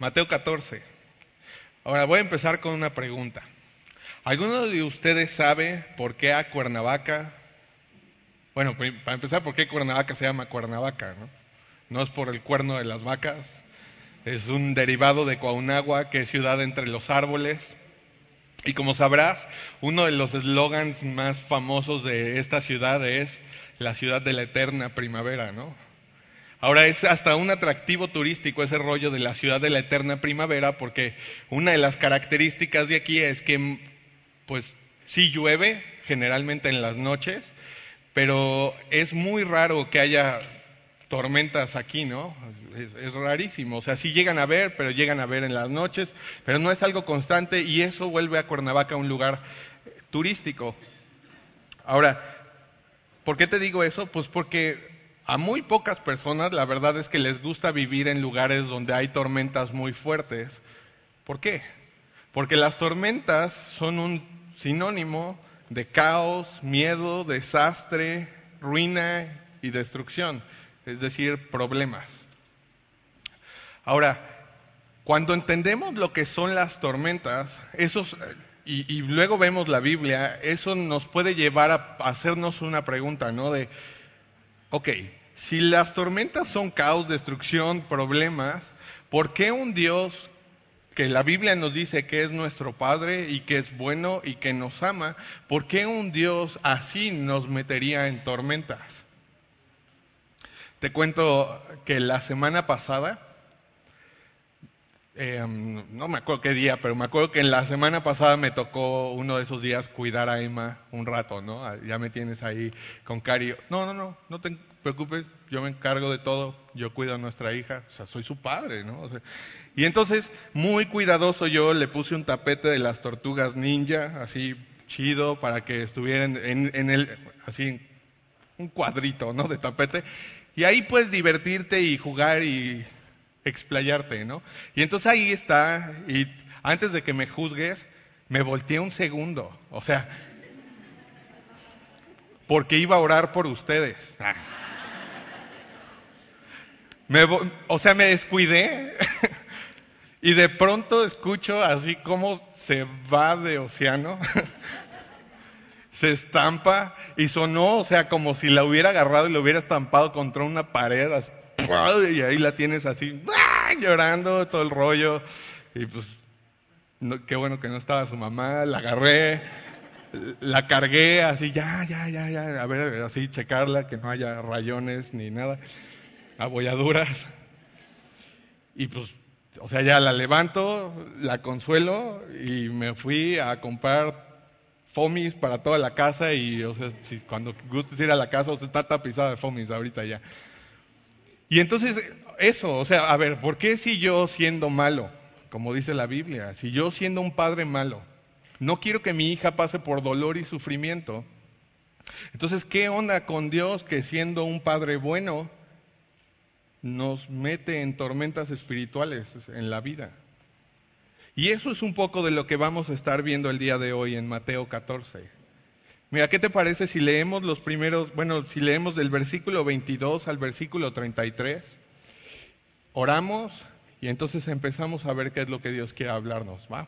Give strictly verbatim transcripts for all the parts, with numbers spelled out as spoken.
Mateo catorce. Ahora voy a empezar con una pregunta. ¿Alguno de ustedes sabe por qué a Cuernavaca? Bueno, para empezar, ¿por qué Cuernavaca se llama Cuernavaca, ¿no? No es por el cuerno de las vacas. Es un derivado de Cuauhnáhuac, que es ciudad entre los árboles. Y como sabrás, uno de los eslogans más famosos de esta ciudad es la ciudad de la eterna primavera, ¿no? Ahora es hasta un atractivo turístico ese rollo de la ciudad de la eterna primavera, porque una de las características de aquí es que, pues, sí llueve, generalmente en las noches, pero es muy raro que haya tormentas aquí, ¿no? Es, es rarísimo. O sea, sí llegan a ver, pero llegan a ver en las noches, pero no es algo constante y eso vuelve a Cuernavaca un lugar turístico. Ahora, ¿por qué te digo eso? Pues porque a muy pocas personas la verdad es que les gusta vivir en lugares donde hay tormentas muy fuertes. ¿Por qué? Porque las tormentas son un sinónimo de caos, miedo, desastre, ruina y destrucción. Es decir, problemas. Ahora, cuando entendemos lo que son las tormentas, esos, y, y luego vemos la Biblia, eso nos puede llevar a hacernos una pregunta, ¿no? De, ok, si las tormentas son caos, destrucción, problemas, ¿por qué un Dios que la Biblia nos dice que es nuestro Padre y que es bueno y que nos ama, ¿por qué un Dios así nos metería en tormentas? Te cuento que la semana pasada, eh, no me acuerdo qué día, pero me acuerdo que en la semana pasada me tocó uno de esos días cuidar a Emma un rato, ¿no? Ya me tienes ahí con Cari. No, no, no, no te preocupes, yo me encargo de todo, yo cuido a nuestra hija, o sea, soy su padre, ¿no? O sea, y entonces, muy cuidadoso yo le puse un tapete de las tortugas ninja, así chido, para que estuvieran en, en el, así, un cuadrito, ¿no? De tapete. Y ahí puedes divertirte y jugar y explayarte, ¿no? Y entonces ahí está, y antes de que me juzgues, me volteé un segundo, o sea, porque iba a orar por ustedes. Ah. Me, o sea, me descuidé y de pronto escucho así como se va de océano. Se estampa y sonó, o sea, como si la hubiera agarrado y la hubiera estampado contra una pared, así, y ahí la tienes así, ¡ah!, llorando, todo el rollo. Y pues, no, qué bueno que no estaba su mamá, la agarré, la cargué así, ya, ya, ya, ya, a ver, así, checarla, que no haya rayones ni nada, abolladuras. Y pues, o sea, ya la levanto, la consuelo y me fui a comprar fomis para toda la casa y, o sea, si cuando gustes ir a la casa, o sea, está tapizada de fomis ahorita ya. Y entonces, eso, o sea, a ver, ¿por qué si yo siendo malo, como dice la Biblia, si yo siendo un padre malo, no quiero que mi hija pase por dolor y sufrimiento? Entonces, ¿qué onda con Dios que siendo un padre bueno, nos mete en tormentas espirituales en la vida? Y eso es un poco de lo que vamos a estar viendo el día de hoy en Mateo catorce. Mira, ¿qué te parece si leemos los primeros, bueno, si leemos del versículo veintidós al versículo treinta y tres? Oramos y entonces empezamos a ver qué es lo que Dios quiere hablarnos, ¿va?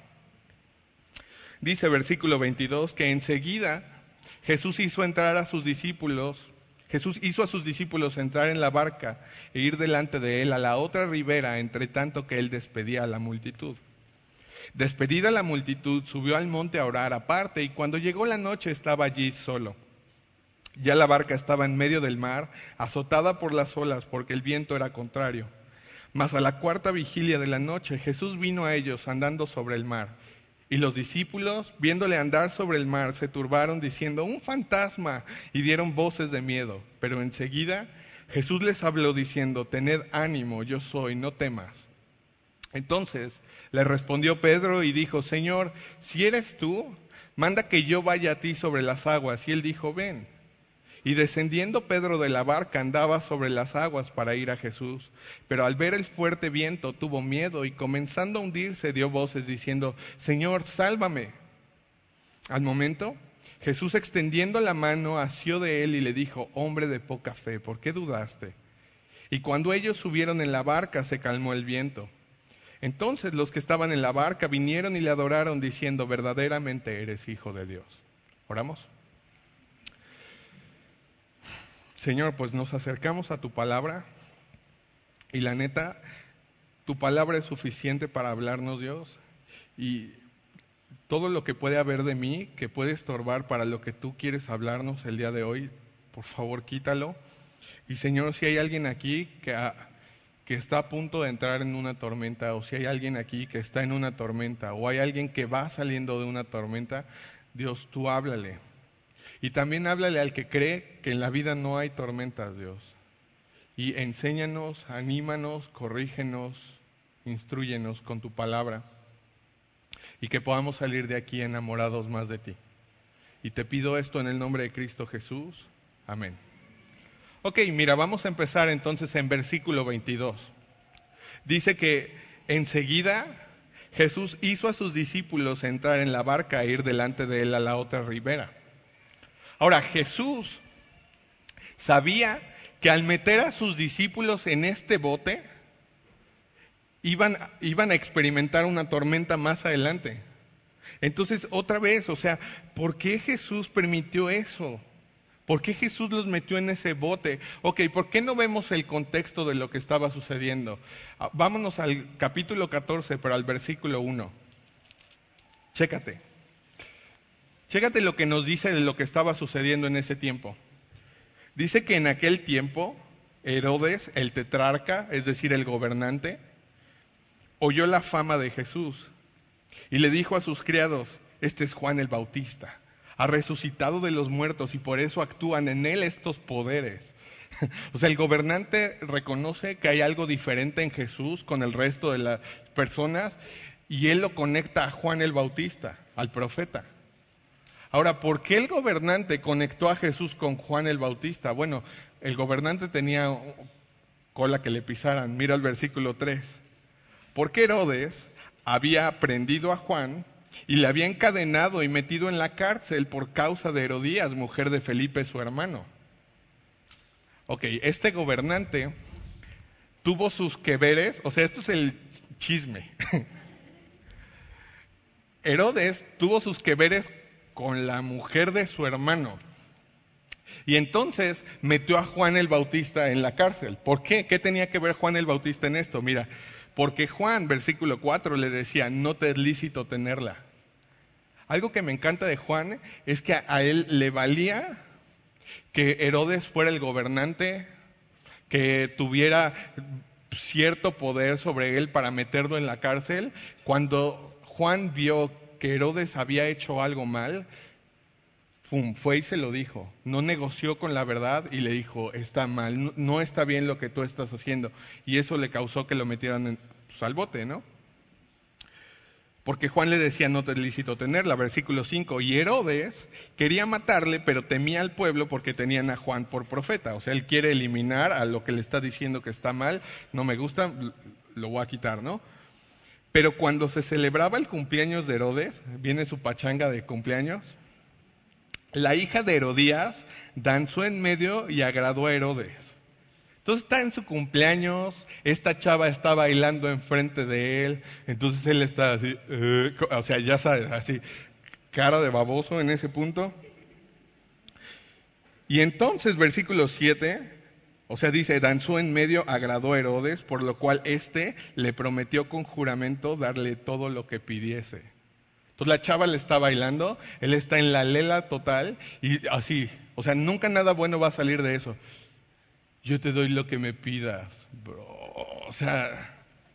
Dice versículo veintidós que enseguida Jesús hizo entrar a sus discípulos, Jesús hizo a sus discípulos entrar en la barca e ir delante de él a la otra ribera, entre tanto que él despedía a la multitud. Despedida la multitud, subió al monte a orar aparte, y cuando llegó la noche estaba allí solo. Ya la barca estaba en medio del mar, azotada por las olas, porque el viento era contrario. Mas a la cuarta vigilia de la noche, Jesús vino a ellos andando sobre el mar. Y los discípulos, viéndole andar sobre el mar, se turbaron diciendo, ¡un fantasma!, y dieron voces de miedo. Pero enseguida Jesús les habló diciendo, tened ánimo, yo soy, no temas. Entonces le respondió Pedro y dijo, Señor, si eres tú, manda que yo vaya a ti sobre las aguas. Y él dijo, ven. Y descendiendo Pedro de la barca andaba sobre las aguas para ir a Jesús. Pero al ver el fuerte viento tuvo miedo y comenzando a hundirse dio voces diciendo, Señor, sálvame. Al momento Jesús extendiendo la mano asió de él y le dijo, hombre de poca fe, ¿por qué dudaste? Y cuando ellos subieron en la barca se calmó el viento. Entonces los que estaban en la barca vinieron y le adoraron diciendo, verdaderamente eres Hijo de Dios. ¿Oramos? Señor, pues nos acercamos a tu palabra y la neta, tu palabra es suficiente para hablarnos, Dios, y todo lo que puede haber de mí, que puede estorbar para lo que tú quieres hablarnos el día de hoy, por favor quítalo. Y Señor, si hay alguien aquí que, ha, que está a punto de entrar en una tormenta, o si hay alguien aquí que está en una tormenta, o hay alguien que va saliendo de una tormenta, Dios, tú háblale. Y también háblale al que cree que en la vida no hay tormentas, Dios. Y enséñanos, anímanos, corrígenos, instrúyenos con tu palabra. Y que podamos salir de aquí enamorados más de ti. Y te pido esto en el nombre de Cristo Jesús. Amén. Ok, mira, vamos a empezar entonces en versículo veintidós. Dice que enseguida Jesús hizo a sus discípulos entrar en la barca e ir delante de él a la otra ribera. Ahora, Jesús sabía que al meter a sus discípulos en este bote, iban, iban a experimentar una tormenta más adelante. Entonces, otra vez, o sea, ¿por qué Jesús permitió eso? ¿Por qué Jesús los metió en ese bote? Ok, ¿por qué no vemos el contexto de lo que estaba sucediendo? Vámonos al capítulo catorce, pero al versículo uno. Chécate. Chécate lo que nos dice de lo que estaba sucediendo en ese tiempo. Dice que en aquel tiempo, Herodes, el tetrarca, es decir, el gobernante, oyó la fama de Jesús y le dijo a sus criados, este es Juan el Bautista, ha resucitado de los muertos y por eso actúan en él estos poderes. O sea, el gobernante reconoce que hay algo diferente en Jesús con el resto de las personas y él lo conecta a Juan el Bautista, al profeta. Ahora, ¿por qué el gobernante conectó a Jesús con Juan el Bautista? Bueno, el gobernante tenía cola que le pisaran. Mira el versículo tres. Porque Herodes había prendido a Juan y le había encadenado y metido en la cárcel por causa de Herodías, mujer de Felipe, su hermano. Ok, este gobernante tuvo sus que veres, o sea, esto es el chisme. Herodes tuvo sus que veres con la mujer de su hermano. Y entonces metió a Juan el Bautista en la cárcel. ¿Por qué? ¿Qué tenía que ver Juan el Bautista en esto? Mira, porque Juan, versículo cuatro, le decía, no te es lícito tenerla. Algo que me encanta de Juan es que a él le valía que Herodes fuera el gobernante, que tuviera cierto poder sobre él para meterlo en la cárcel. Cuando Juan vio que Herodes había hecho algo mal, fum, fue y se lo dijo. No negoció con la verdad y le dijo, está mal, no, no está bien lo que tú estás haciendo. Y eso le causó que lo metieran en, pues, al bote, ¿no? Porque Juan le decía, no te es lícito tenerla, versículo cinco. Y Herodes quería matarle, pero temía al pueblo porque tenían a Juan por profeta. O sea, él quiere eliminar a lo que le está diciendo que está mal. No me gusta, lo voy a quitar, ¿no? Pero cuando se celebraba el cumpleaños de Herodes, viene su pachanga de cumpleaños, la hija de Herodías danzó en medio y agradó a Herodes. Entonces está en su cumpleaños, esta chava está bailando enfrente de él, entonces él está así, uh, o sea, ya sabes, así, cara de baboso en ese punto. Y entonces, versículo siete, o sea, dice, danzó en medio, agradó a Herodes, por lo cual éste le prometió con juramento darle todo lo que pidiese. Entonces la chava le está bailando, él está en la lela total, y así, o sea, nunca nada bueno va a salir de eso. Yo te doy lo que me pidas, bro, o sea.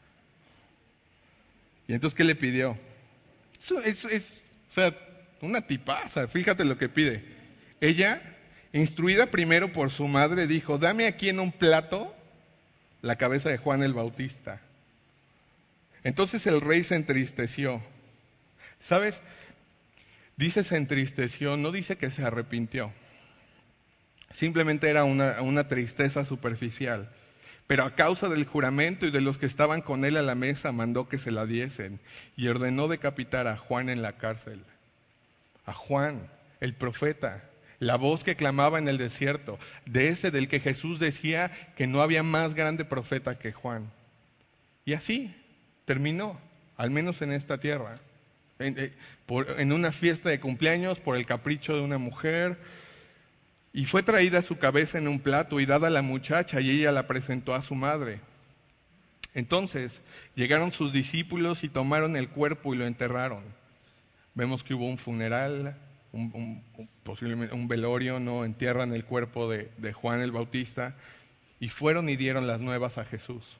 ¿Y entonces qué le pidió? Eso es, es, o sea, una tipaza, fíjate lo que pide. Ella, instruida primero por su madre, dijo, dame aquí en un plato la cabeza de Juan el Bautista. Entonces el rey se entristeció. ¿Sabes? Dice se entristeció, no dice que se arrepintió. Simplemente era una, una tristeza superficial. Pero a causa del juramento y de los que estaban con él a la mesa, mandó que se la diesen y ordenó decapitar a Juan en la cárcel. A Juan, el profeta, la voz que clamaba en el desierto, de ese del que Jesús decía que no había más grande profeta que Juan. Y así, terminó, al menos en esta tierra. En, eh, por, en una fiesta de cumpleaños, por el capricho de una mujer, y fue traída su cabeza en un plato y dada a la muchacha, y ella la presentó a su madre. Entonces llegaron sus discípulos y tomaron el cuerpo y lo enterraron. Vemos que hubo un funeral, un, un, un, posiblemente un velorio, ¿no? Entierran el cuerpo de, de Juan el Bautista y fueron y dieron las nuevas a Jesús.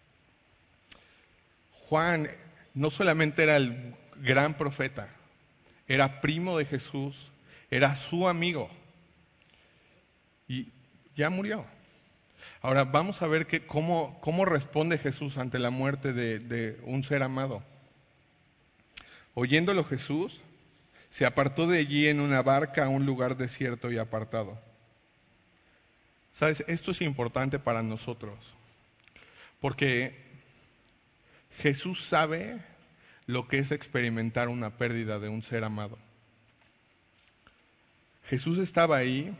Juan no solamente era el gran profeta, era primo de Jesús, era su amigo y ya murió. Ahora vamos a ver que, cómo, cómo responde Jesús ante la muerte de, de un ser amado. Oyéndolo Jesús, se apartó de allí en una barca a un lugar desierto y apartado. ¿Sabes? Esto es importante para nosotros, porque Jesús sabe lo que es experimentar una pérdida de un ser amado. Jesús estaba ahí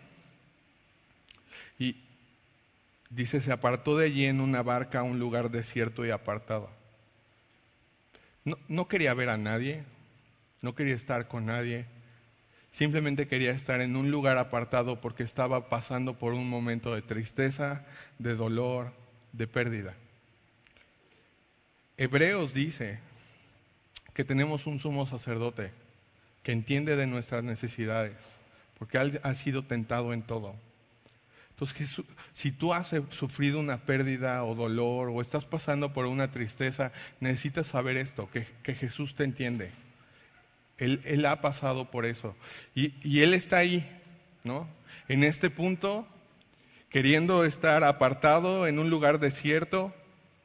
y dice, se apartó de allí en una barca a un lugar desierto y apartado. No, no quería ver a nadie, no quería estar con nadie, simplemente quería estar en un lugar apartado porque estaba pasando por un momento de tristeza, de dolor, de pérdida. Hebreos dice que tenemos un sumo sacerdote que entiende de nuestras necesidades, porque Él ha sido tentado en todo. Entonces, Jesús, si tú has sufrido una pérdida o dolor o estás pasando por una tristeza, necesitas saber esto, que, que Jesús te entiende. Él, él ha pasado por eso. Y, y Él está ahí, ¿no? En este punto, queriendo estar apartado en un lugar desierto.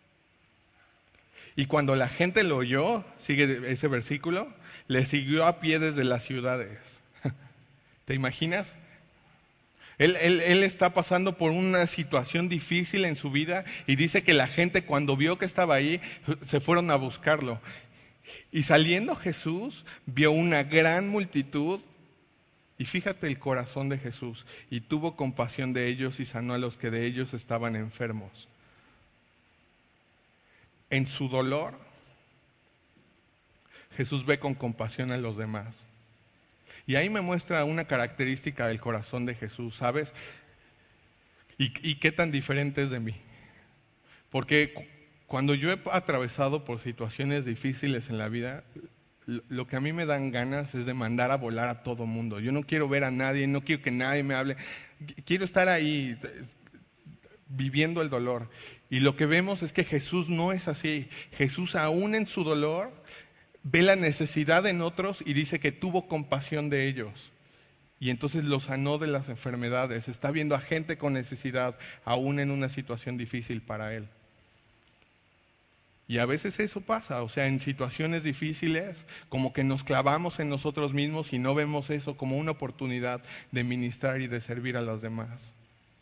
Y cuando la gente lo oyó, sigue ese versículo, le siguió a pie desde las ciudades. ¿Te imaginas? Él, él, él está pasando por una situación difícil en su vida y dice que la gente cuando vio que estaba ahí, se fueron a buscarlo. Y saliendo Jesús, vio una gran multitud y fíjate el corazón de Jesús, y tuvo compasión de ellos y sanó a los que de ellos estaban enfermos. En su dolor, Jesús ve con compasión a los demás. Y ahí me muestra una característica del corazón de Jesús, ¿sabes? Y, y qué tan diferente es de mí. Porque cu- cuando yo he atravesado por situaciones difíciles en la vida, lo, lo que a mí me dan ganas es de mandar a volar a todo mundo. Yo no quiero ver a nadie, no quiero que nadie me hable. Quiero estar ahí viviendo el dolor. Y lo que vemos es que Jesús no es así. Jesús, aún en su dolor, ve la necesidad en otros y dice que tuvo compasión de ellos. Y entonces los sanó de las enfermedades. Está viendo a gente con necesidad, aún en una situación difícil para él. Y a veces eso pasa, o sea, en situaciones difíciles, como que nos clavamos en nosotros mismos y no vemos eso como una oportunidad de ministrar y de servir a los demás.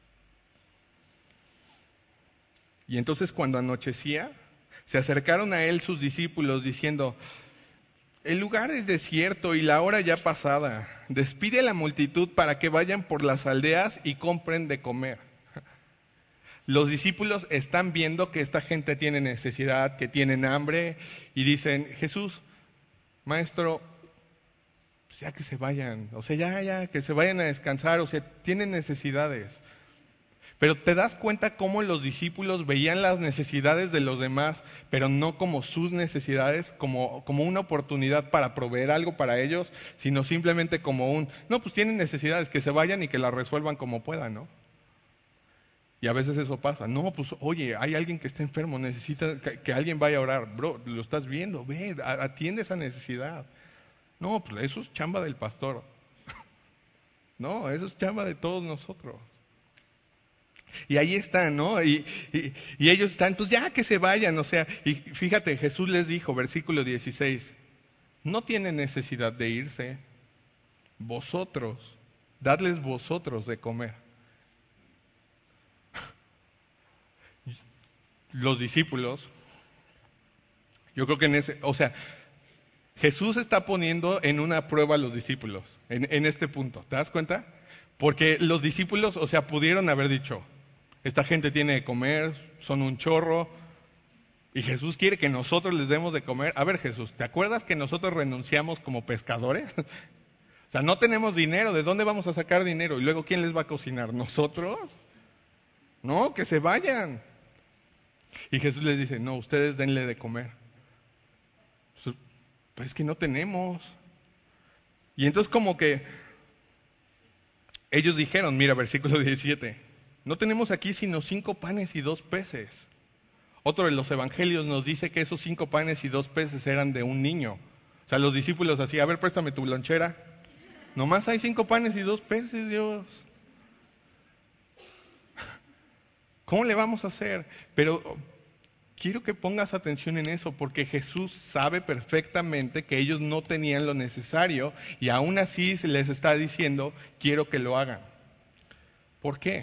Y entonces cuando anochecía, se acercaron a él sus discípulos diciendo, el lugar es desierto y la hora ya pasada. Despide a la multitud para que vayan por las aldeas y compren de comer. Los discípulos están viendo que esta gente tiene necesidad, que tienen hambre, y dicen, Jesús, maestro, pues ya que se vayan, o sea, ya, ya, que se vayan a descansar, o sea, tienen necesidades. Pero te das cuenta cómo los discípulos veían las necesidades de los demás, pero no como sus necesidades, como, como una oportunidad para proveer algo para ellos, sino simplemente como un, no, pues tienen necesidades, que se vayan y que las resuelvan como puedan, ¿no? Y a veces eso pasa. No, pues oye, hay alguien que está enfermo, necesita que, que alguien vaya a orar. Bro, lo estás viendo, ve, atiende esa necesidad. No, pues eso es chamba del pastor. No, eso es chamba de todos nosotros. Y ahí están, ¿no? Y, y, y ellos están, pues ya que se vayan, o sea, y fíjate, Jesús les dijo, versículo dieciséis, no tienen necesidad de irse, vosotros, dadles vosotros de comer. Los discípulos, yo creo que en ese, o sea, Jesús está poniendo en una prueba a los discípulos, en, en este punto, ¿te das cuenta? Porque los discípulos, o sea, pudieron haber dicho, esta gente tiene que comer, son un chorro, Y Jesús quiere que nosotros les demos de comer. A ver, Jesús, ¿te acuerdas que nosotros renunciamos como pescadores? O sea, no tenemos dinero, ¿de dónde vamos a sacar dinero? Y luego, ¿quién les va a cocinar? ¿Nosotros? No, que se vayan. Y Jesús les dice, no, ustedes denle de comer. Pues es que no tenemos. Y entonces como que ellos dijeron, mira, versículo diecisiete, no tenemos aquí sino cinco panes y dos peces. Otro de los evangelios nos dice que esos cinco panes y dos peces eran de un niño. O sea, los discípulos así, a ver, préstame tu lonchera. Nomás hay cinco panes y dos peces, Dios. ¿Cómo le vamos a hacer? Pero quiero que pongas atención en eso, porque Jesús sabe perfectamente que ellos no tenían lo necesario y aún así se les está diciendo, quiero que lo hagan. ¿Por qué?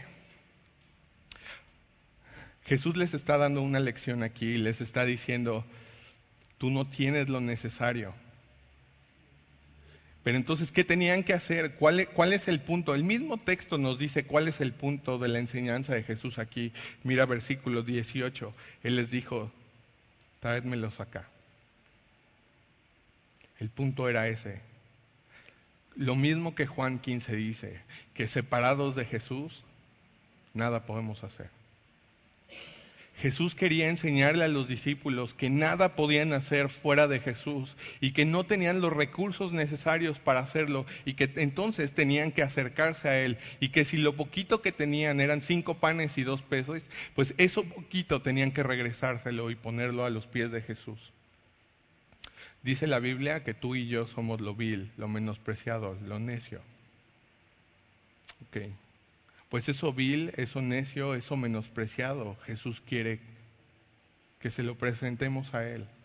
Jesús les está dando una lección aquí y les está diciendo, tú no tienes lo necesario. Pero entonces, ¿qué tenían que hacer? ¿Cuál es, cuál es el punto? El mismo texto nos dice cuál es el punto de la enseñanza de Jesús aquí. Mira versículo dieciocho. Él les dijo, tráedmelos acá. El punto era ese. Lo mismo que Juan quince dice, que separados de Jesús, nada podemos hacer. Jesús quería enseñarle a los discípulos que nada podían hacer fuera de Jesús y que no tenían los recursos necesarios para hacerlo y que entonces tenían que acercarse a Él y que si lo poquito que tenían eran cinco panes y dos pesos, pues eso poquito tenían que regresárselo y ponerlo a los pies de Jesús. Dice la Biblia que tú y yo somos lo vil, lo menospreciado, lo necio. Ok. Pues eso vil, eso necio, eso menospreciado, Jesús quiere que se lo presentemos a Él.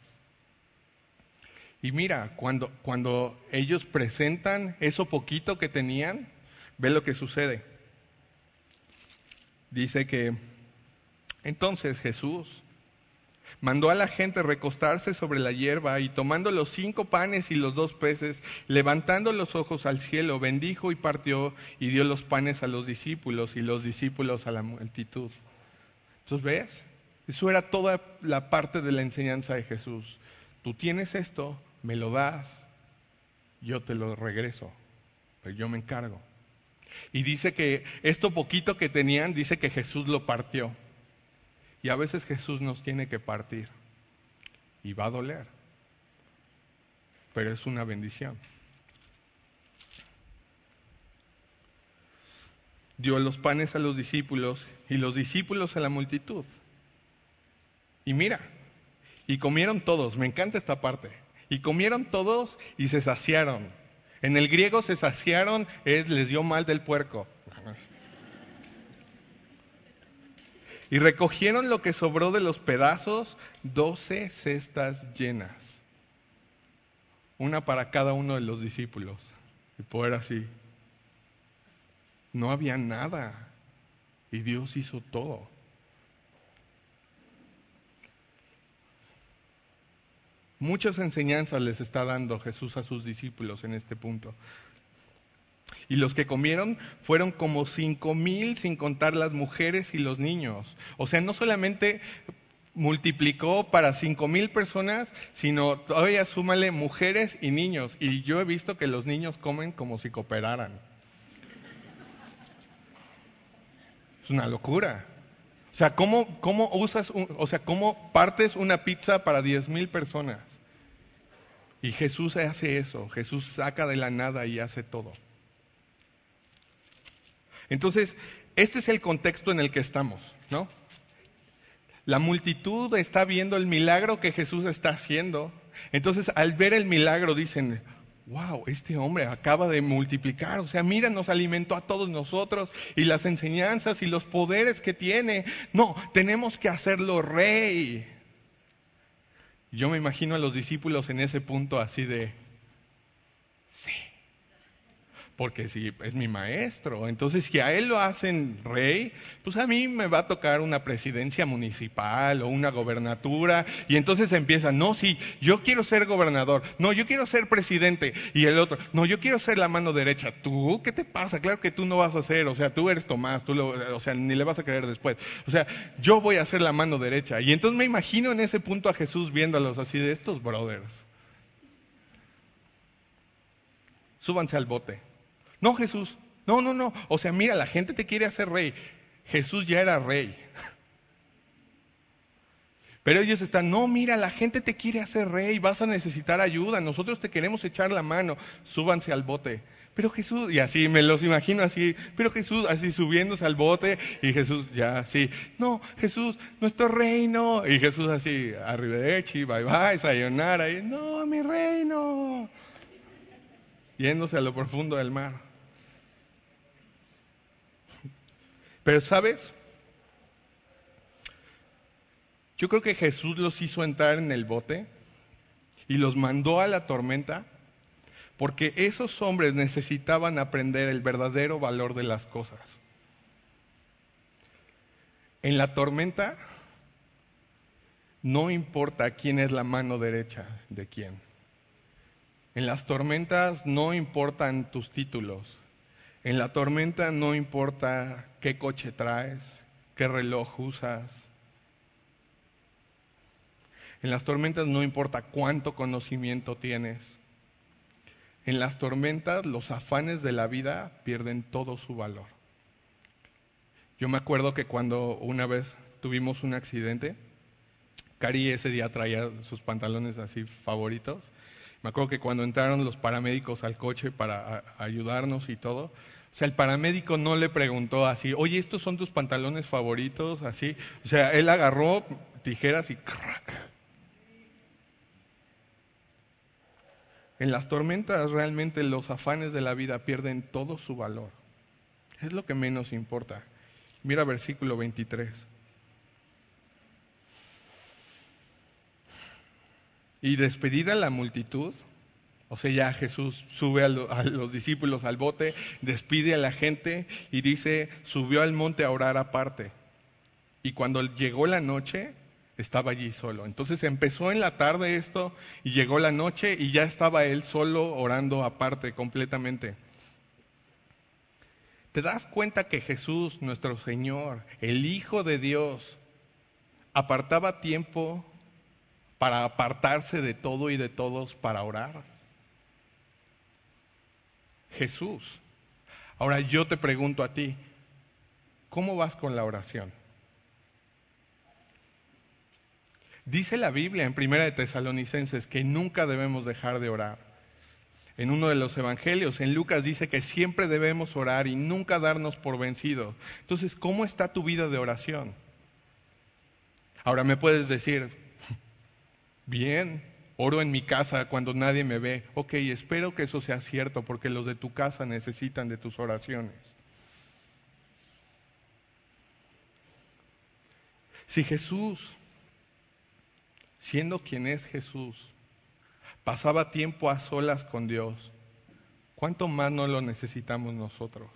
Y mira, cuando, cuando ellos presentan eso poquito que tenían, ve lo que sucede. Dice que entonces Jesús mandó a la gente recostarse sobre la hierba y tomando los cinco panes y los dos peces, levantando los ojos al cielo, bendijo y partió y dio los panes a los discípulos y los discípulos a la multitud. Entonces, ¿ves? Eso era toda la parte de la enseñanza de Jesús. Tú tienes esto, me lo das, yo te lo regreso, pero yo me encargo. Y dice que esto poquito que tenían, dice que Jesús lo partió. Y a veces Jesús nos tiene que partir. Y va a doler. Pero es una bendición. Dio los panes a los discípulos y los discípulos a la multitud. Y mira, y comieron todos. Me encanta esta parte. Y comieron todos y se saciaron. En el griego se saciaron, es, les dio mal del puerco. Y recogieron lo que sobró de los pedazos, doce cestas llenas. Una para cada uno de los discípulos. Y poder así. No había nada. Y Dios hizo todo. Muchas enseñanzas les está dando Jesús a sus discípulos en este punto. Y los que comieron fueron como cinco mil, sin contar las mujeres y los niños. O sea, no solamente multiplicó para cinco mil personas, sino todavía súmale mujeres y niños. Y yo he visto que los niños comen como si cooperaran. Es una locura. O sea, ¿cómo, cómo usas, un, o sea, cómo partes una pizza para diez mil personas? Y Jesús hace eso. Jesús saca de la nada y hace todo. Entonces, este es el contexto en el que estamos, ¿no? La multitud está viendo el milagro que Jesús está haciendo. Entonces, al ver el milagro dicen, wow, este hombre acaba de multiplicar. O sea, mira, nos alimentó a todos nosotros y las enseñanzas y los poderes que tiene. No, tenemos que hacerlo rey. Yo me imagino a los discípulos en ese punto así de, sí. porque sí, es mi maestro. Entonces, si a él lo hacen rey, pues a mí me va a tocar una presidencia municipal o una gobernatura. Y entonces empiezan, no, sí, yo quiero ser gobernador. No, yo quiero ser presidente. Y el otro, no, yo quiero ser la mano derecha. ¿Tú? ¿Qué te pasa? Claro que tú no vas a ser. O sea, tú eres Tomás, tú lo, o sea, ni le vas a creer después. O sea, yo voy a ser la mano derecha. Y entonces me imagino en ese punto a Jesús viéndolos así de estos brothers. Súbanse al bote. No, Jesús, no, no, no. O sea, mira, la gente te quiere hacer rey. Jesús ya era rey. Pero ellos están, no, mira, la gente te quiere hacer rey, vas a necesitar ayuda, nosotros te queremos echar la mano, súbanse al bote. Pero Jesús, y así me los imagino así, pero Jesús así subiéndose al bote, y Jesús ya así, no, Jesús, nuestro reino, y Jesús así, arrivederci, bye bye, sayonara, y no, mi reino, yéndose a lo profundo del mar. Pero ¿sabes? Yo creo que Jesús los hizo entrar en el bote y los mandó a la tormenta porque esos hombres necesitaban aprender el verdadero valor de las cosas. En la tormenta no importa quién es la mano derecha de quién. En las tormentas no importan tus títulos. En la tormenta no importa qué coche traes, qué reloj usas. En las tormentas no importa cuánto conocimiento tienes. En las tormentas los afanes de la vida pierden todo su valor. Yo me acuerdo que cuando una vez tuvimos un accidente, Cari ese día traía sus pantalones así favoritos. Me acuerdo que cuando entraron los paramédicos al coche para a, ayudarnos y todo, o sea, el paramédico no le preguntó así, oye, ¿estos son tus pantalones favoritos? Así, o sea, él agarró tijeras y crack. En las tormentas realmente los afanes de la vida pierden todo su valor. Es lo que menos importa. Mira versículo veintitrés. Y despedida la multitud, o sea, ya Jesús sube a, lo, a los discípulos al bote, despide a la gente y dice, subió al monte a orar aparte. Y cuando llegó la noche, estaba allí solo. Entonces empezó en la tarde esto y llegó la noche y ya estaba él solo orando aparte completamente. ¿Te das cuenta que Jesús, nuestro Señor, el Hijo de Dios, apartaba tiempo para apartarse de todo y de todos para orar? Jesús. Ahora yo te pregunto a ti, ¿cómo vas con la oración? Dice la Biblia en Primera de Tesalonicenses que nunca debemos dejar de orar. En uno de los evangelios, en Lucas, dice que siempre debemos orar y nunca darnos por vencidos. Entonces, ¿cómo está tu vida de oración? Ahora me puedes decir, bien, oro en mi casa cuando nadie me ve. Ok, espero que eso sea cierto porque los de tu casa necesitan de tus oraciones. Si Jesús, siendo quien es Jesús, pasaba tiempo a solas con Dios, ¿cuánto más no lo necesitamos nosotros?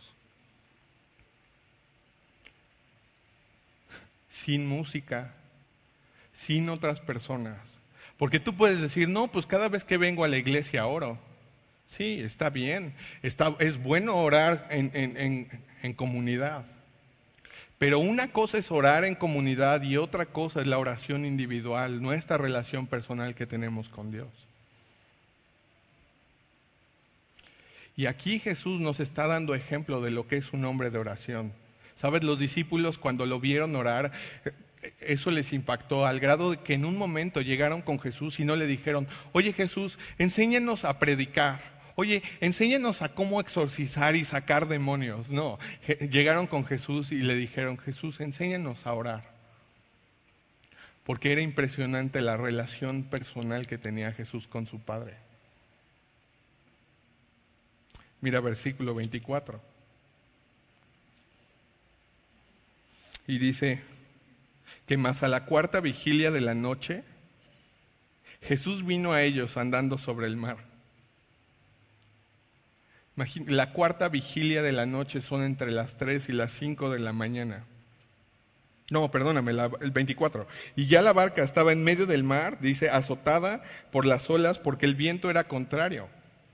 Sin música, sin otras personas. Porque tú puedes decir, no, pues cada vez que vengo a la iglesia oro. Sí, está bien, está, es bueno orar en, en, en, en comunidad. Pero una cosa es orar en comunidad y otra cosa es la oración individual, nuestra relación personal que tenemos con Dios. Y aquí Jesús nos está dando ejemplo de lo que es un hombre de oración. ¿Sabes? Los discípulos cuando lo vieron orar, eso les impactó al grado de que en un momento llegaron con Jesús y no le dijeron, oye Jesús, enséñanos a predicar. Oye, enséñanos a cómo exorcizar y sacar demonios. No, llegaron con Jesús y le dijeron, Jesús, enséñanos a orar. Porque era impresionante la relación personal que tenía Jesús con su Padre. Mira versículo veinticuatro. Y dice que más a la cuarta vigilia de la noche, Jesús vino a ellos andando sobre el mar. Imagín- la cuarta vigilia de la noche son entre las tres y las cinco de la mañana. No, perdóname, la- el veinticuatro. Y ya la barca estaba en medio del mar, dice, azotada por las olas porque el viento era contrario.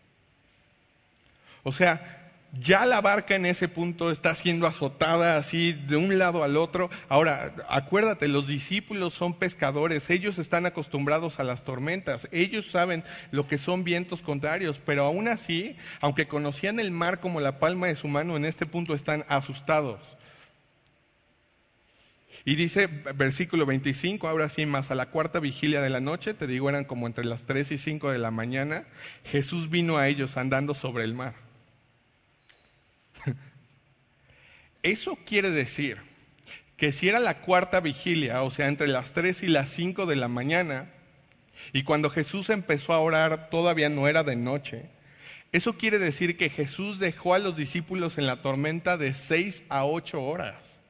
O sea, ya la barca en ese punto está siendo azotada así de un lado al otro. Ahora, acuérdate, los discípulos son pescadores, ellos están acostumbrados a las tormentas, ellos saben lo que son vientos contrarios, pero aún así, aunque conocían el mar como la palma de su mano, en este punto están asustados. Y dice, versículo veinticinco, ahora sí, más a la cuarta vigilia de la noche, te digo, eran como entre las tres y cinco de la mañana, Jesús vino a ellos andando sobre el mar. Eso quiere decir que si era la cuarta vigilia, o sea, entre las tres y las cinco de la mañana, y cuando Jesús empezó a orar todavía no era de noche, eso quiere decir que Jesús dejó a los discípulos en la tormenta de seis a ocho horas.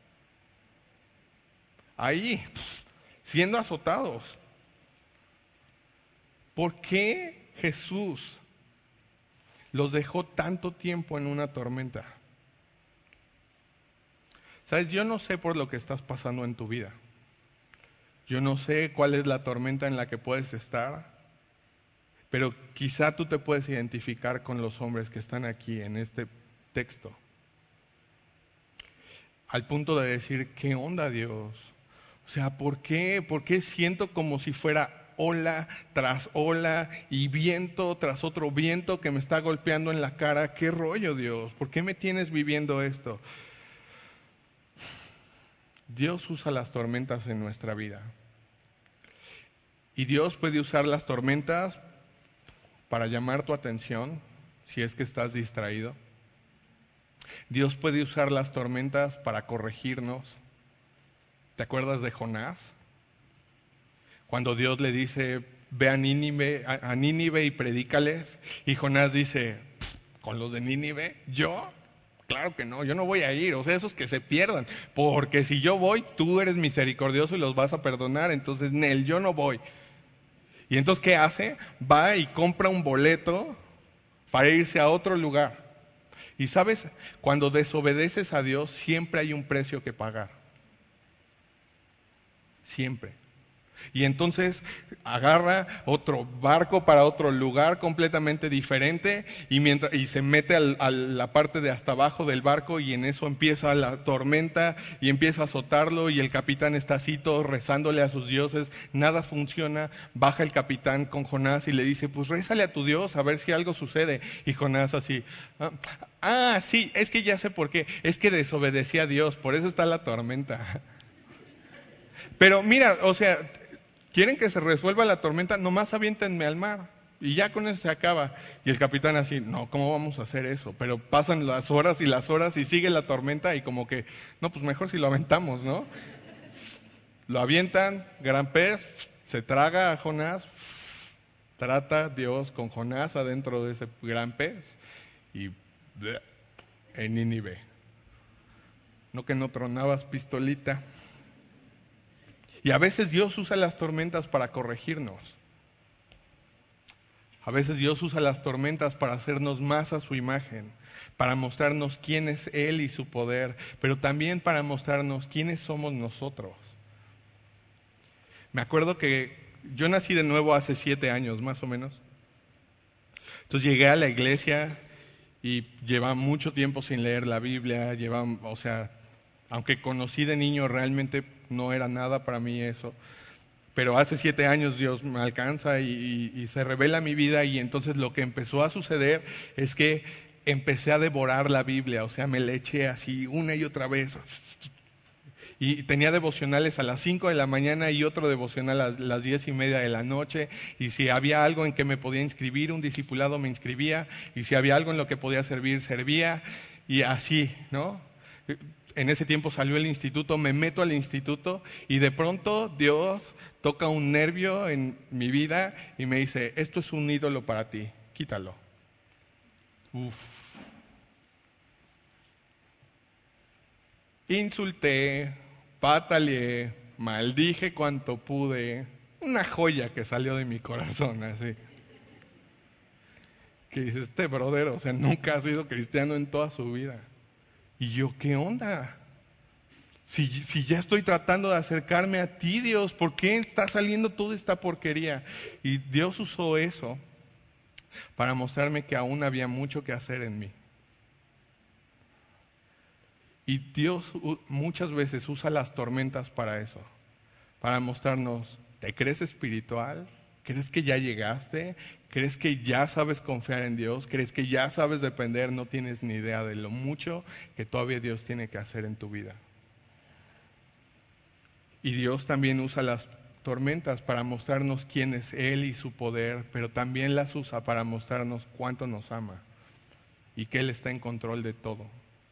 Ahí, siendo azotados. ¿Por qué Jesús los dejó tanto tiempo en una tormenta? Sabes, yo no sé por lo que estás pasando en tu vida. Yo no sé cuál es la tormenta en la que puedes estar, pero quizá tú te puedes identificar con los hombres que están aquí en este texto. Al punto de decir, ¿qué onda, Dios? O sea, ¿por qué? ¿Por qué siento como si fuera ola tras ola y viento tras otro viento que me está golpeando en la cara? ¿Qué rollo, Dios? ¿Por qué me tienes viviendo esto? Dios usa las tormentas en nuestra vida. Y Dios puede usar las tormentas para llamar tu atención, si es que estás distraído. Dios puede usar las tormentas para corregirnos. ¿Te acuerdas de Jonás? Cuando Dios le dice, ve a Nínive, a, a Nínive y predícales, y Jonás dice, ¿con los de Nínive? ¿Yo? Claro que no, yo no voy a ir, o sea, esos que se pierdan, porque si yo voy, tú eres misericordioso y los vas a perdonar, entonces, Nel, yo no voy. Y entonces, ¿qué hace? Va y compra un boleto para irse a otro lugar. Y sabes, cuando desobedeces a Dios, siempre hay un precio que pagar. Siempre. Y entonces agarra otro barco para otro lugar completamente diferente y, mientras, y se mete al, a la parte de hasta abajo del barco y en eso empieza la tormenta y empieza a azotarlo y el capitán está así todo rezándole a sus dioses, nada funciona, baja el capitán con Jonás y le dice, pues rézale a tu Dios a ver si algo sucede. Y Jonás así, ah, ah sí, es que ya sé por qué, es que desobedecí a Dios, por eso está la tormenta. Pero mira, o sea, ¿quieren que se resuelva la tormenta? Nomás aviéntenme al mar. Y ya con eso se acaba. Y el capitán así, no, ¿cómo vamos a hacer eso? Pero pasan las horas y las horas y sigue la tormenta y como que, no, pues mejor si lo aventamos, ¿no? Lo avientan, gran pez, se traga a Jonás, trata Dios con Jonás adentro de ese gran pez y bleh, en Nínive. No que no tronabas pistolita. Y a veces Dios usa las tormentas para corregirnos. A veces Dios usa las tormentas para hacernos más a su imagen, para mostrarnos quién es Él y su poder, pero también para mostrarnos quiénes somos nosotros. Me acuerdo que yo nací de nuevo hace siete años, más o menos. Entonces llegué a la iglesia y llevaba mucho tiempo sin leer la Biblia, llevaba, o sea, aunque conocí de niño, realmente no era nada para mí eso. Pero hace siete años Dios me alcanza y, y, y se revela mi vida y entonces lo que empezó a suceder es que empecé a devorar la Biblia, o sea, me le eché así una y otra vez. Y tenía devocionales a las cinco de la mañana y otro devocional a las diez y media de la noche. Y si había algo en que me podía inscribir, un discipulado me inscribía. Y si había algo en lo que podía servir, servía. Y así, ¿no? En ese tiempo salió el instituto, me meto al instituto y de pronto Dios toca un nervio en mi vida y me dice, esto es un ídolo para ti, quítalo. Uf. Insulté, pataleé, maldije cuanto pude, una joya que salió de mi corazón así. que dice, este brother, o sea, nunca ha sido cristiano en toda su vida. Y yo, ¿qué onda? Si, si ya estoy tratando de acercarme a ti, Dios, ¿por qué está saliendo toda esta porquería? Y Dios usó eso para mostrarme que aún había mucho que hacer en mí. Y Dios muchas veces usa las tormentas para eso, para mostrarnos, ¿te crees espiritual? ¿Crees que ya llegaste? ¿Crees que ya sabes confiar en Dios? ¿Crees que ya sabes depender? No tienes ni idea de lo mucho que todavía Dios tiene que hacer en tu vida. Y Dios también usa las tormentas para mostrarnos quién es Él y su poder, pero también las usa para mostrarnos cuánto nos ama y que Él está en control de todo.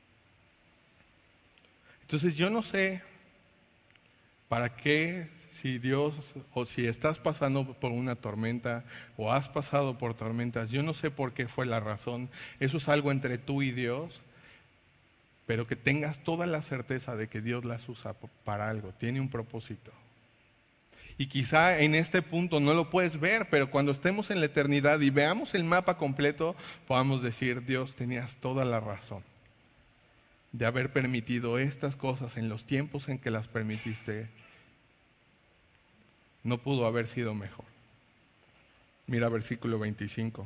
Entonces yo no sé para qué, si Dios, o si estás pasando por una tormenta o has pasado por tormentas, yo no sé por qué fue la razón. Eso es algo entre tú y Dios. Pero que tengas toda la certeza de que Dios las usa para algo, tiene un propósito. Y quizá en este punto no lo puedes ver, pero cuando estemos en la eternidad y veamos el mapa completo, podamos decir, Dios, tenías toda la razón de haber permitido estas cosas en los tiempos en que las permitiste. No pudo haber sido mejor. Mira versículo veinticinco.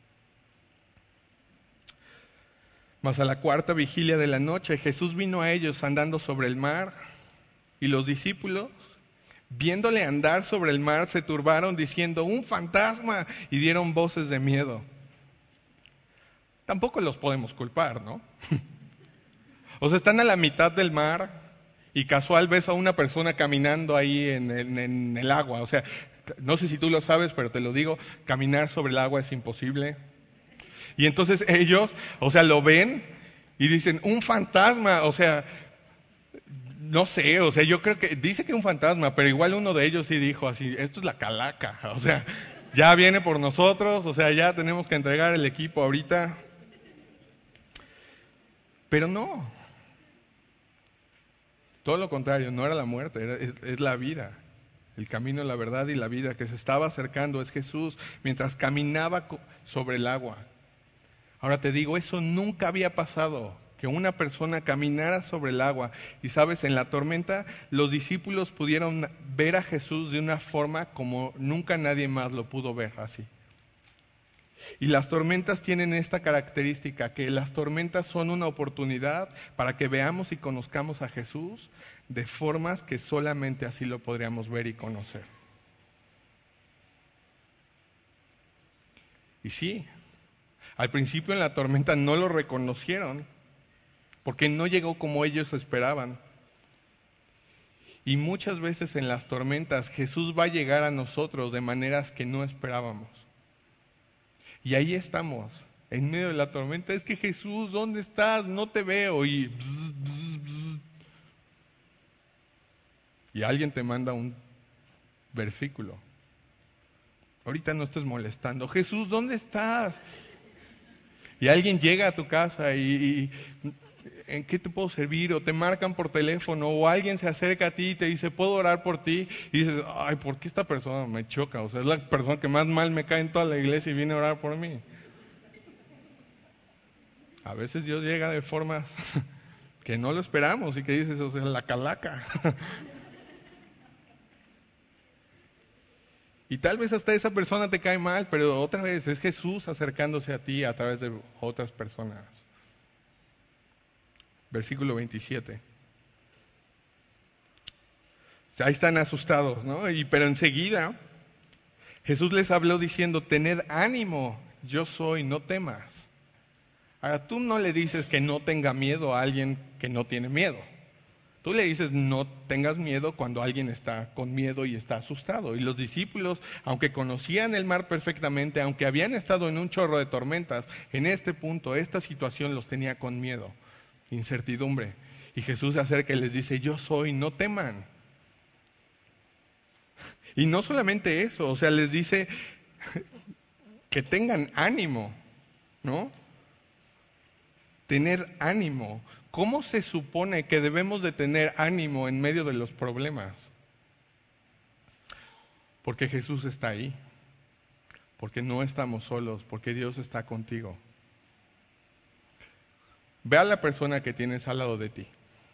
Mas a la cuarta vigilia de la noche Jesús vino a ellos andando sobre el mar, y los discípulos, viéndole andar sobre el mar, se turbaron diciendo, ¡un fantasma! Y dieron voces de miedo. Tampoco los podemos culpar, ¿no? O sea, están a la mitad del mar y casual ves a una persona caminando ahí en, en, en el agua. O sea, no sé si tú lo sabes, pero te lo digo, caminar sobre el agua es imposible. Y entonces ellos, o sea, lo ven y dicen, un fantasma, o sea, no sé, o sea, yo creo que, dice que un fantasma, pero igual uno de ellos sí dijo así, esto es la calaca, o sea, ya viene por nosotros, o sea, ya tenemos que entregar el equipo ahorita. Pero no, todo lo contrario, no era la muerte, era, es, es la vida. El camino, la verdad y la vida que se estaba acercando es Jesús mientras caminaba sobre el agua. Ahora te digo, eso nunca había pasado, que una persona caminara sobre el agua. Y sabes, en la tormenta los discípulos pudieron ver a Jesús de una forma como nunca nadie más lo pudo ver así. Y las tormentas tienen esta característica, que las tormentas son una oportunidad para que veamos y conozcamos a Jesús de formas que solamente así lo podríamos ver y conocer. Y sí, al principio en la tormenta no lo reconocieron, porque no llegó como ellos esperaban. Y muchas veces en las tormentas Jesús va a llegar a nosotros de maneras que no esperábamos. Y ahí estamos, en medio de la tormenta. Es que Jesús, ¿dónde estás? No te veo. Y, bzz, bzz, bzz. Y alguien te manda un versículo. Ahorita no estés molestando. Jesús, ¿dónde estás? Y alguien llega a tu casa y, y ¿en qué te puedo servir? O te marcan por teléfono, o alguien se acerca a ti y te dice, ¿puedo orar por ti? Y dices, ay, ¿por qué esta persona me choca? O sea, es la persona que más mal me cae en toda la iglesia y viene a orar por mí. A veces Dios llega de formas que no lo esperamos y que dices, o sea, la calaca. Y tal vez hasta esa persona te cae mal, pero otra vez es Jesús acercándose a ti a través de otras personas. Versículo veintisiete. Ahí están asustados, ¿no? Y, pero enseguida Jesús les habló diciendo, tened ánimo, yo soy, no temas. Ahora, tú no le dices que no tenga miedo a alguien que no tiene miedo. Tú le dices, no tengas miedo cuando alguien está con miedo y está asustado. Y los discípulos, aunque conocían el mar perfectamente, aunque habían estado en un chorro de tormentas, en este punto, esta situación los tenía con miedo, incertidumbre. Y Jesús se acerca y les dice, yo soy, no teman. Y no solamente eso, o sea, les dice que tengan ánimo, ¿no? Tener ánimo. ¿Cómo se supone que debemos de tener ánimo en medio de los problemas? Porque Jesús está ahí. porque no estamos solos, porque Dios está contigo. Ve a la persona que tienes al lado de ti.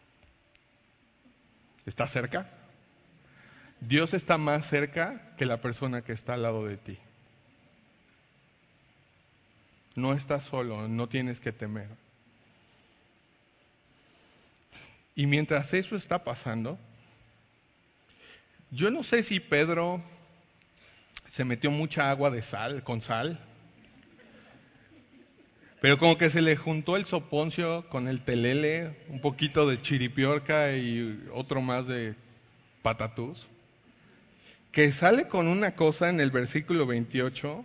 ¿Está cerca? Dios está más cerca que la persona que está al lado de ti. No estás solo, no tienes que temer. Y mientras eso está pasando, yo no sé si Pedro se metió mucha agua de sal, con sal, pero como que se le juntó el soponcio con el telele, un poquito de chiripiorca y otro más de patatús, que sale con una cosa en el versículo veintiocho,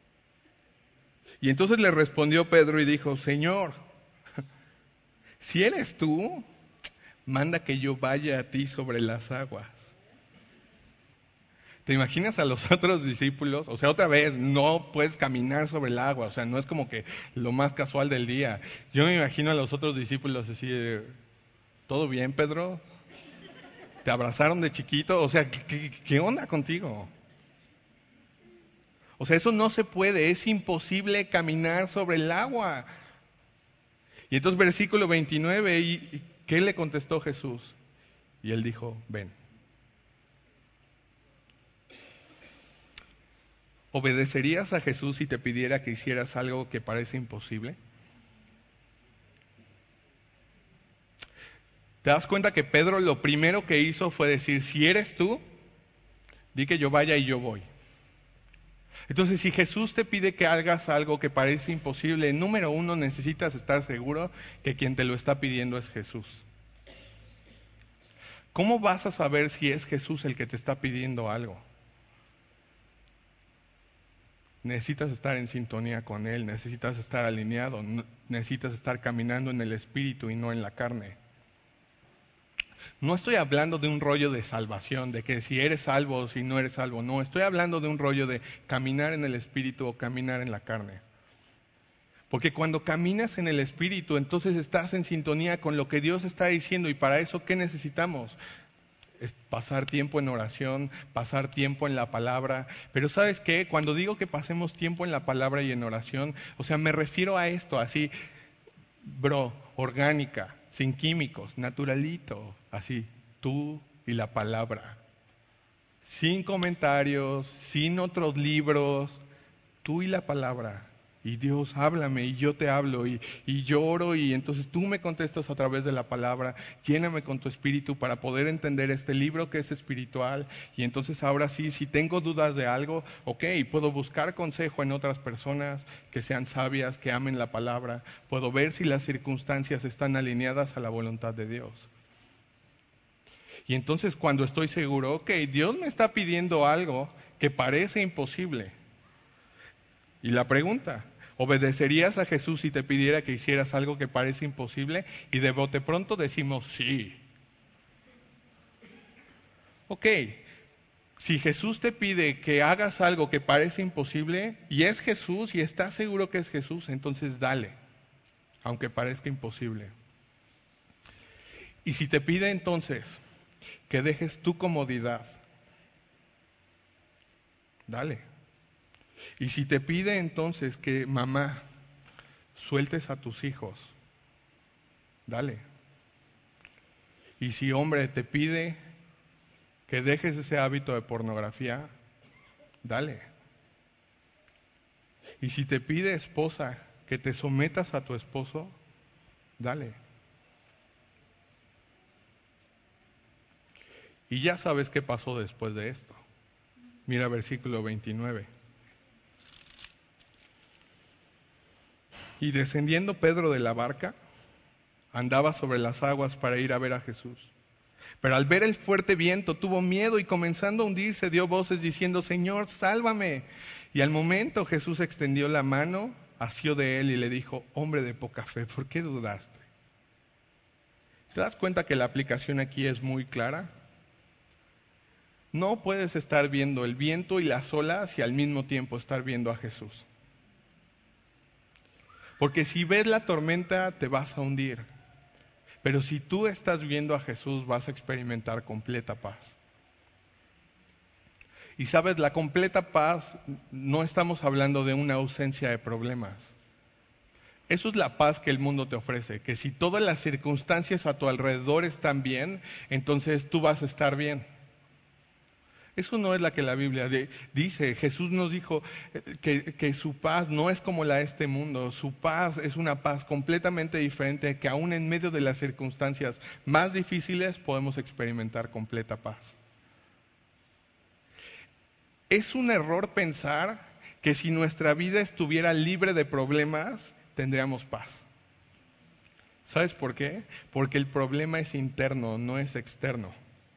y entonces le respondió Pedro y dijo: Señor, si eres tú, manda que yo vaya a ti sobre las aguas. ¿Te imaginas a los otros discípulos? O sea, otra vez, no puedes caminar sobre el agua, o sea, no es como que lo más casual del día. Yo me imagino a los otros discípulos así de: ¿todo bien, Pedro? ¿Te abrazaron de chiquito? O sea, ¿qué, qué, qué onda contigo? O sea, eso no se puede, es imposible caminar sobre el agua. Y entonces versículo veintinueve, ¿y, y qué le contestó Jesús? Y él dijo: ven. ¿Obedecerías a Jesús si te pidiera que hicieras algo que parece imposible? ¿Te das cuenta que Pedro lo primero que hizo fue decir: si eres tú, di que yo vaya y yo voy? Entonces, si Jesús te pide que hagas algo que parece imposible, número uno, necesitas estar seguro que quien te lo está pidiendo es Jesús. ¿Cómo vas a saber si es Jesús el que te está pidiendo algo? Necesitas estar en sintonía con Él, necesitas estar alineado, necesitas estar caminando en el Espíritu y no en la carne. No estoy hablando de un rollo de salvación, de que si eres salvo o si no eres salvo. No, estoy hablando de un rollo de caminar en el Espíritu o caminar en la carne. Porque cuando caminas en el Espíritu, entonces estás en sintonía con lo que Dios está diciendo. Y para eso, ¿qué necesitamos? Es pasar tiempo en oración, pasar tiempo en la palabra. Pero ¿sabes qué? Cuando digo que pasemos tiempo en la palabra y en oración, o sea, me refiero a esto, así, bro, orgánica, sin químicos, naturalito, así, tú y la palabra. Sin comentarios, sin otros libros, tú y la palabra. Y Dios, háblame, y yo te hablo, y, y yo oro, y entonces tú me contestas a través de la palabra. Lléname con tu espíritu para poder entender este libro que es espiritual. Y entonces ahora sí, si tengo dudas de algo, ok, puedo buscar consejo en otras personas que sean sabias, que amen la palabra. Puedo ver si las circunstancias están alineadas a la voluntad de Dios. Y entonces cuando estoy seguro, ok, Dios me está pidiendo algo que parece imposible. Y la pregunta: ¿obedecerías a Jesús si te pidiera que hicieras algo que parece imposible? Y de bote pronto decimos sí. Ok, si Jesús te pide que hagas algo que parece imposible, y es Jesús, y estás seguro que es Jesús, entonces dale, aunque parezca imposible. Y si te pide entonces que dejes tu comodidad, dale. Y si te pide entonces que, mamá, sueltes a tus hijos, dale. Y si, hombre, te pide que dejes ese hábito de pornografía, dale. Y si te pide, esposa, que te sometas a tu esposo, dale. Y ya sabes qué pasó después de esto. Mira versículo veintinueve. Y descendiendo Pedro de la barca, andaba sobre las aguas para ir a ver a Jesús. Pero al ver el fuerte viento tuvo miedo y comenzando a hundirse dio voces diciendo: Señor, sálvame. Y al momento Jesús extendió la mano, asió de él y le dijo: hombre de poca fe, ¿por qué dudaste? ¿Te das cuenta que la aplicación aquí es muy clara? No puedes estar viendo el viento y las olas y al mismo tiempo estar viendo a Jesús. Porque si ves la tormenta te vas a hundir. Pero si tú estás viendo a Jesús vas a experimentar completa paz. Y sabes, la completa paz, no estamos hablando de una ausencia de problemas. Eso es la paz que el mundo te ofrece, que si todas las circunstancias a tu alrededor están bien, entonces tú vas a estar bien. Eso no es la que la Biblia de, dice. Jesús nos dijo que, que su paz no es como la de este mundo. Su paz es una paz completamente diferente, que aún en medio de las circunstancias más difíciles podemos experimentar completa paz. Es un error pensar que si nuestra vida estuviera libre de problemas, tendríamos paz. ¿Sabes por qué? Porque el problema es interno, no es externo.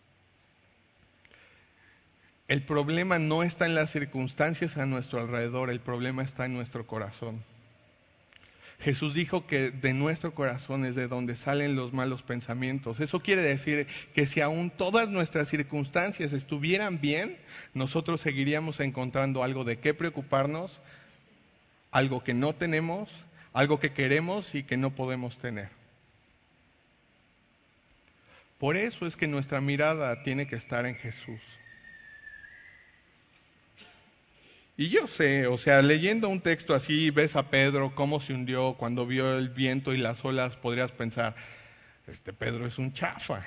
El problema no está en las circunstancias a nuestro alrededor, el problema está en nuestro corazón. Jesús dijo que de nuestro corazón es de donde salen los malos pensamientos. Eso quiere decir que si aún todas nuestras circunstancias estuvieran bien, nosotros seguiríamos encontrando algo de qué preocuparnos, algo que no tenemos, algo que queremos y que no podemos tener. Por eso es que nuestra mirada tiene que estar en Jesús. Y yo sé, o sea, leyendo un texto así, ves a Pedro cómo se hundió cuando vio el viento y las olas, podrías pensar, este Pedro es un chafa.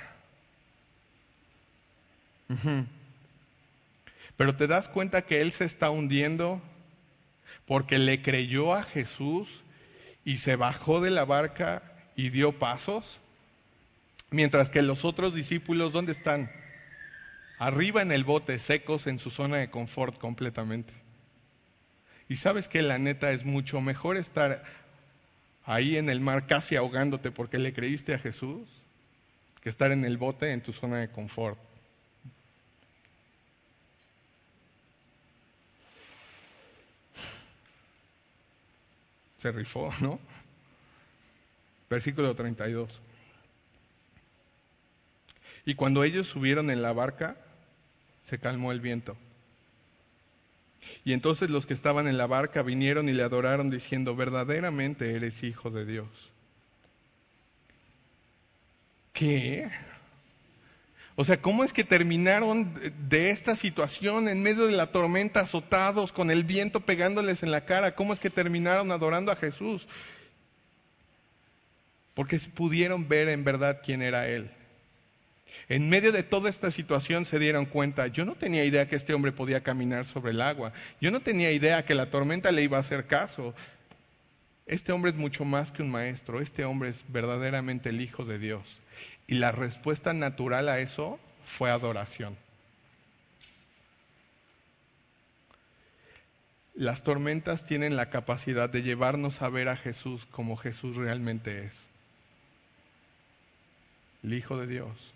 Uh-huh. Pero te das cuenta que él se está hundiendo porque le creyó a Jesús y se bajó de la barca y dio pasos, mientras que los otros discípulos, ¿dónde están? Arriba en el bote, secos en su zona de confort completamente. Y sabes que la neta es mucho mejor estar ahí en el mar casi ahogándote porque le creíste a Jesús que estar en el bote en tu zona de confort. Se rifó, ¿no? Versículo treinta y dos. Y cuando ellos subieron en la barca, se calmó el viento. Y entonces los que estaban en la barca vinieron y le adoraron diciendo, verdaderamente eres hijo de Dios. ¿Qué? O sea, ¿cómo es que terminaron de esta situación en medio de la tormenta, azotados, con el viento pegándoles en la cara? ¿Cómo es que terminaron adorando a Jesús? Porque pudieron ver en verdad quién era Él. En medio de toda esta situación se dieron cuenta, yo no tenía idea que este hombre podía caminar sobre el agua. Yo no tenía idea que la tormenta le iba a hacer caso. Este hombre es mucho más que un maestro, este hombre es verdaderamente el Hijo de Dios. Y la respuesta natural a eso fue adoración. Las tormentas tienen la capacidad de llevarnos a ver a Jesús como Jesús realmente es. El Hijo de Dios.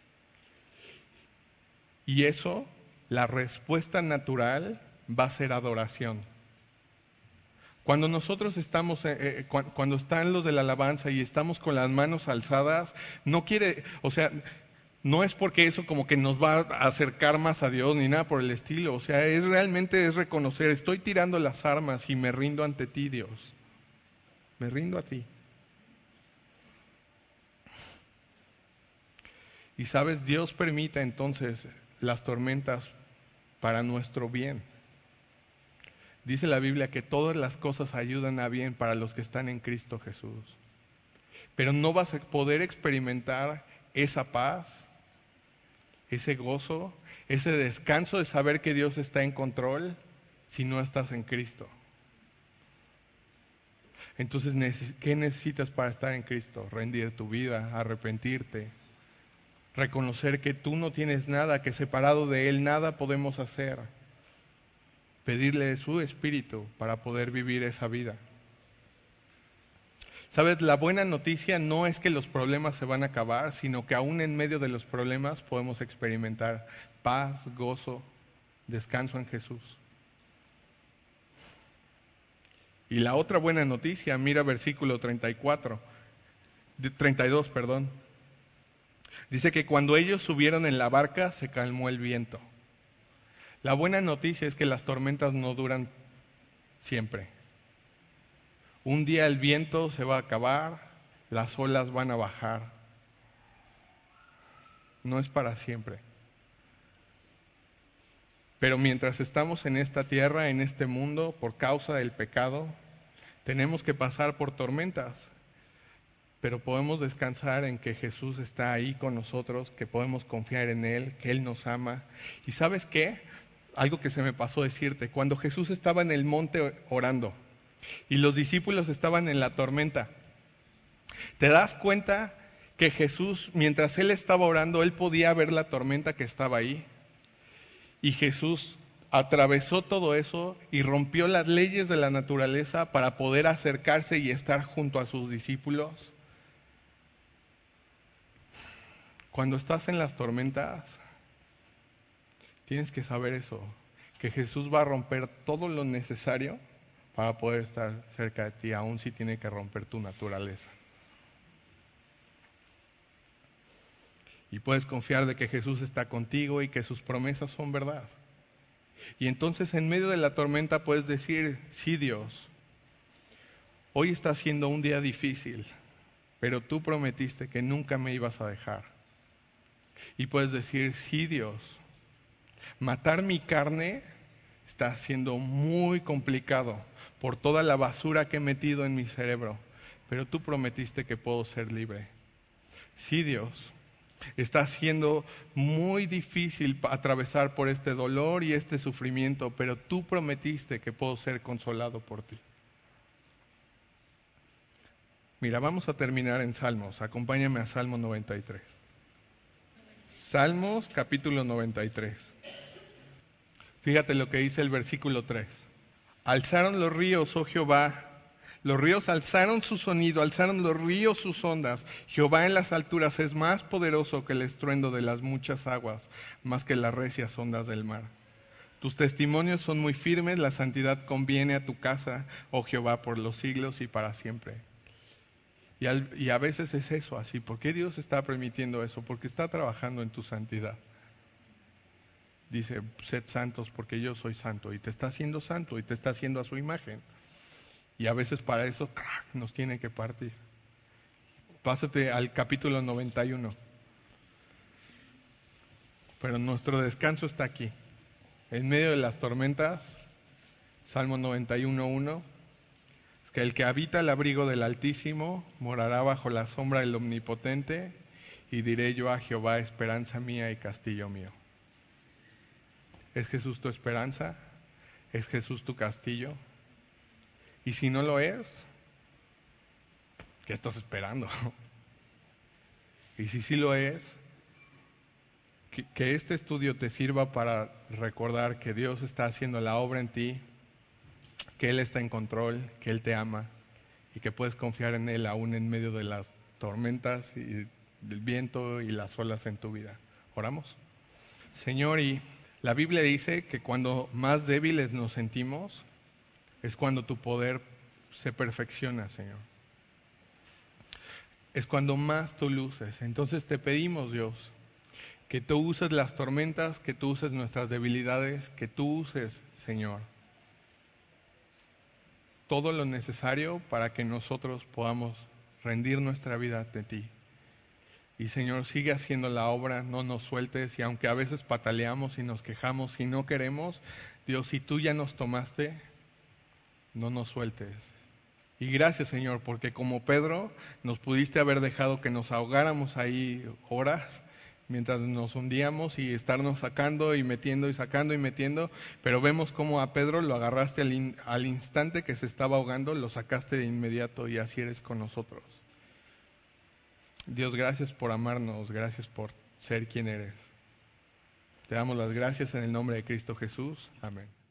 Y eso, la respuesta natural va a ser adoración. Cuando nosotros estamos, eh, eh, cu- cuando están los de la alabanza y estamos con las manos alzadas, no quiere, o sea, no es porque eso como que nos va a acercar más a Dios ni nada por el estilo. O sea, es realmente es reconocer, estoy tirando las armas y me rindo ante ti, Dios. Me rindo a ti. Y sabes, Dios permite entonces las tormentas para nuestro bien. Dice la Biblia que todas las cosas ayudan a bien para los que están en Cristo Jesús. Pero no vas a poder experimentar esa paz, ese gozo, ese descanso de saber que Dios está en control si no estás en Cristo. Entonces, ¿qué necesitas para estar en Cristo? Rendir tu vida, arrepentirte, reconocer que tú no tienes nada, que separado de Él nada podemos hacer. Pedirle su Espíritu para poder vivir esa vida. ¿Sabes? La buena noticia no es que los problemas se van a acabar, sino que aún en medio de los problemas podemos experimentar paz, gozo, descanso en Jesús. Y la otra buena noticia, mira versículo treinta y cuatro, treinta y dos, perdón. Dice que cuando ellos subieron en la barca se calmó el viento. La buena noticia es que las tormentas no duran siempre. Un día el viento se va a acabar, las olas van a bajar. No es para siempre. Pero mientras estamos en esta tierra, en este mundo, por causa del pecado, tenemos que pasar por tormentas. Pero podemos descansar en que Jesús está ahí con nosotros, que podemos confiar en Él, que Él nos ama. ¿Y sabes qué? Algo que se me pasó decirte, cuando Jesús estaba en el monte orando y los discípulos estaban en la tormenta, ¿te das cuenta que Jesús, mientras Él estaba orando, Él podía ver la tormenta que estaba ahí? Y Jesús atravesó todo eso y rompió las leyes de la naturaleza para poder acercarse y estar junto a sus discípulos. Cuando estás en las tormentas, tienes que saber eso, que Jesús va a romper todo lo necesario para poder estar cerca de ti, aun si tiene que romper tu naturaleza. Y puedes confiar de que Jesús está contigo y que sus promesas son verdad. Y entonces en medio de la tormenta puedes decir, sí Dios, hoy está siendo un día difícil, pero tú prometiste que nunca me ibas a dejar. Y puedes decir, sí Dios, matar mi carne está siendo muy complicado por toda la basura que he metido en mi cerebro, pero tú prometiste que puedo ser libre. Sí Dios, está siendo muy difícil atravesar por este dolor y este sufrimiento, pero tú prometiste que puedo ser consolado por ti. Mira, vamos a terminar en Salmos. Acompáñame a Salmo noventa y tres. Salmos capítulo noventa y tres. Fíjate lo que dice el versículo tres. Alzaron los ríos, oh Jehová, los ríos alzaron su sonido, alzaron los ríos sus ondas. Jehová en las alturas es más poderoso que el estruendo de las muchas aguas, más que las recias ondas del mar. Tus testimonios son muy firmes, la santidad conviene a tu casa, oh Jehová, por los siglos y para siempre. Y, al, y a veces es eso así. ¿Por qué Dios está permitiendo eso? Porque está trabajando en tu santidad. Dice, sed santos porque yo soy santo. Y te está haciendo santo y te está haciendo a su imagen. Y a veces para eso ¡crack!, nos tiene que partir. Pásate al capítulo noventa y uno. Pero nuestro descanso está aquí. En medio de las tormentas, Salmo noventa y uno, uno. Que el que habita el abrigo del Altísimo morará bajo la sombra del Omnipotente, y diré yo a Jehová, esperanza mía y castillo mío. ¿Es Jesús tu esperanza? ¿Es Jesús tu castillo? Y si no lo es, ¿qué estás esperando? Y si sí lo es, que, que este estudio te sirva para recordar que Dios está haciendo la obra en ti, que Él está en control, que Él te ama y que puedes confiar en Él aún en medio de las tormentas y del viento y las olas en tu vida. ¿Oramos? Señor, y la Biblia dice que cuando más débiles nos sentimos es cuando tu poder se perfecciona, Señor. Es cuando más tú luces. Entonces te pedimos, Dios, que tú uses las tormentas, que tú uses nuestras debilidades, que tú uses, Señor, todo lo necesario para que nosotros podamos rendir nuestra vida ante ti. Y Señor, sigue haciendo la obra, no nos sueltes, y aunque a veces pataleamos y nos quejamos y no queremos, Dios, si tú ya nos tomaste, no nos sueltes. Y gracias, Señor, porque como Pedro nos pudiste haber dejado que nos ahogáramos ahí horas mientras nos hundíamos y estarnos sacando y metiendo y sacando y metiendo, pero vemos cómo a Pedro lo agarraste al, in, al instante que se estaba ahogando, lo sacaste de inmediato, y así eres con nosotros. Dios, gracias por amarnos, gracias por ser quien eres. Te damos las gracias en el nombre de Cristo Jesús. Amén.